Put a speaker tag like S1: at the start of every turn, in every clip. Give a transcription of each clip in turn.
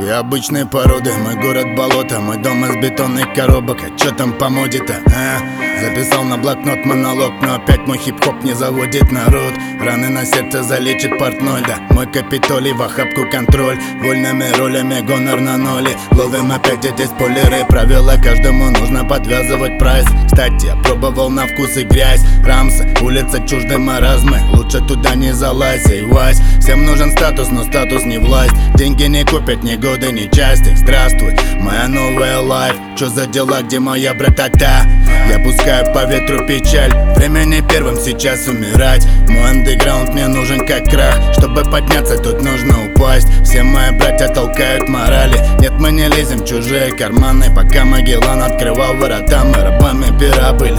S1: Я обычной породы, мой город болото, мой дом из бетонных коробок. А чё там по моде-то, а? Записал на блокнот монолог, но опять мой хип-хоп не заводит народ. Раны на сердце залечит портной, да мой Капитолий в охапку контроль. Вольными ролями гонор на ноле. Ловим опять эти спойлеры, правила каждому нужно подвязывать прайс. Кстати, я пробовал на вкус и грязь. Рамсы, улица чужды маразмы, лучше туда не залазь, эй, Вась. Всем нужен статус, но статус не власть. Деньги не купят ни годы, ни части. Здравствуй, моя новая лайф. Чё за дела, где моя братата? Я пускаю по ветру печаль. Время не первым сейчас умирать. Мой андеграунд мне нужен как крах. Чтобы подняться, тут нужно упасть. Все мои братья толкают морали. Нет, мы не лезем в чужие карманы. Пока Магеллан открывал ворота, мы рабами пера были.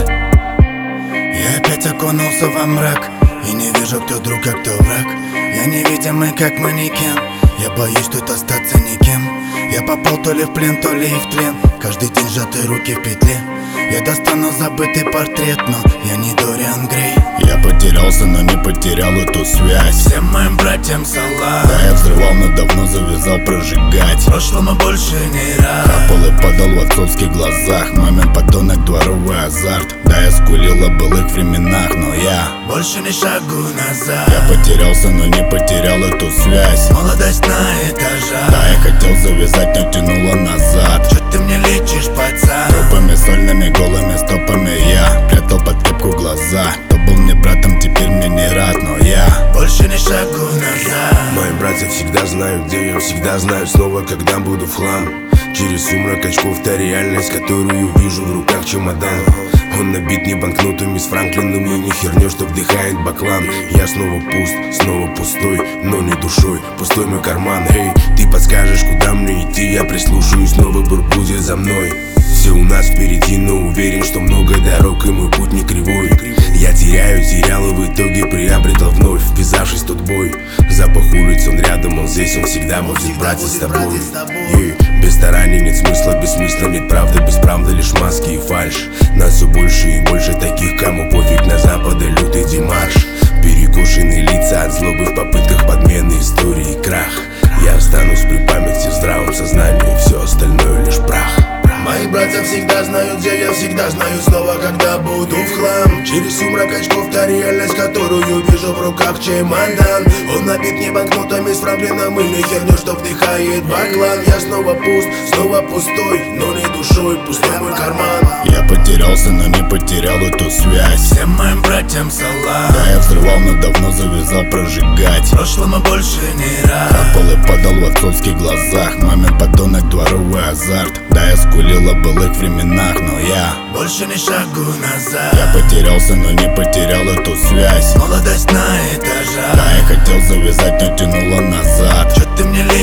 S1: Я опять окунулся во мрак и не вижу, кто друг, а кто враг. Я невидимый, как манекен. Я боюсь тут остаться никем. Я попал то ли в плен, то ли и в тлен. Каждый день сжатые руки в петле. Я достану забытый портрет, но я не Дориан Грей. Я потерялся, но не потерял эту связь. Всем моим братьям салат. Да, я взрывал, но давно завязал прожигать. В прошлом и больше не рад. Капал и падал в отцовских глазах. Мамин подонок, дворовый азарт. Да, я скулил о былых временах, но я больше не шагу назад. Я потерялся, но не потерял эту связь. Молодость на этажах. Да, я хотел завязать, но тянуло назад. Чё ты мне лечишь, пацан? Трупами сольными, голыми стопами я прятал под кепку глаза. Кто был мне братом, теперь мне не рад, но я больше не шагу назад.
S2: Мои братья всегда знают, где я, всегда знают снова, когда буду в хлам. Через сумрак очков та реальность, которую вижу в руках чемодан. Он набит не банкнотами с Франклином и не хернёй, что вдыхает баклан. Я снова пуст, снова пустой, но не душой. Пустой мой карман, эй, ты подскажешь, куда мне идти? Я прислушаюсь, но выбор будет за мной. Все у нас впереди, но уверен, что много дорог и мой путь не кривой. Я терял и в итоге приобретал вновь, ввязавшись в тот бой. Запах улиц, он рядом, он здесь, он всегда будет братья с тобой. Без стараний нет смысла, без смысла нет правды, без правды лишь маски и фальшь. Нас все больше и больше таких, кому пофиг на запада лютый демарш. Перекошенные лица от злобы в попытках подмены истории и крах. Я останусь при памяти в здравом сознании, все остальное лишь прах.
S3: Мои братья всегда знают, где я, всегда знаю снова, когда буду в хлам. Через сумрак очков та реальность, которую вижу в руках чемодан. Он набит не банкнотами с Франклином и не хернёй, что вдыхает баклан. Я снова пуст, снова пустой, но не душой, пустой мой карман.
S1: Я потерялся, но не потерял эту связь. Всем моим братьям салат. Да, я взрывал, но давно завязал прожигать. В прошлом и больше не рад. Капал и падал в отцовских глазах. Мамин подонок, дворовый азарт. Да, я скулил о былых временах, но я больше не шагу назад. Я потерялся, но не потерял эту связь. Молодость на этажах. Да, я хотел завязать, но тянуло назад. Чё ты мне лезешь?